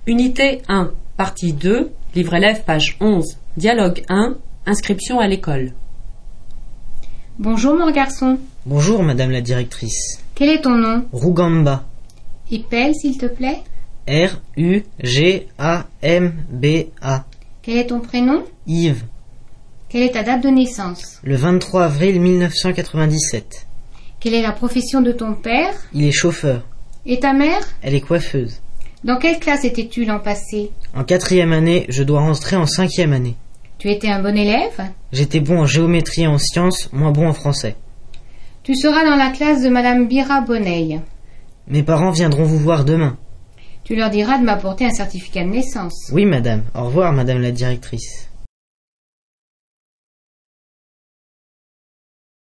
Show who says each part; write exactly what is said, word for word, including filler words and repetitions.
Speaker 1: Unité un, partie deux, livre élève, page onze, dialogue un, inscription à l'école.
Speaker 2: Bonjour mon garçon.
Speaker 3: Bonjour madame la directrice.
Speaker 2: Quel est ton nom?
Speaker 3: Rougamba.
Speaker 2: Et Pelle s'il te plaît?
Speaker 3: R U G A M B A.
Speaker 2: Quel est ton prénom?
Speaker 3: Yves.
Speaker 2: Quelle est ta date de naissance?
Speaker 3: Le vingt-trois avril mille neuf cent quatre-vingt-dix-sept.
Speaker 2: Quelle est la profession de ton père?
Speaker 3: Il est chauffeur.
Speaker 2: Et ta mère?
Speaker 3: Elle est coiffeuse.
Speaker 2: Dans quelle classe étais-tu l'an passé?
Speaker 3: En quatrième année, je dois rentrer en cinquième année.
Speaker 2: Tu étais un bon élève?
Speaker 3: J'étais bon en géométrie et en sciences, moins bon en français.
Speaker 2: Tu seras dans la classe de Madame Bira Bonneil.
Speaker 3: Mes parents viendront vous voir demain.
Speaker 2: Tu leur diras de m'apporter un certificat de naissance.
Speaker 3: Oui madame. Au revoir madame la directrice.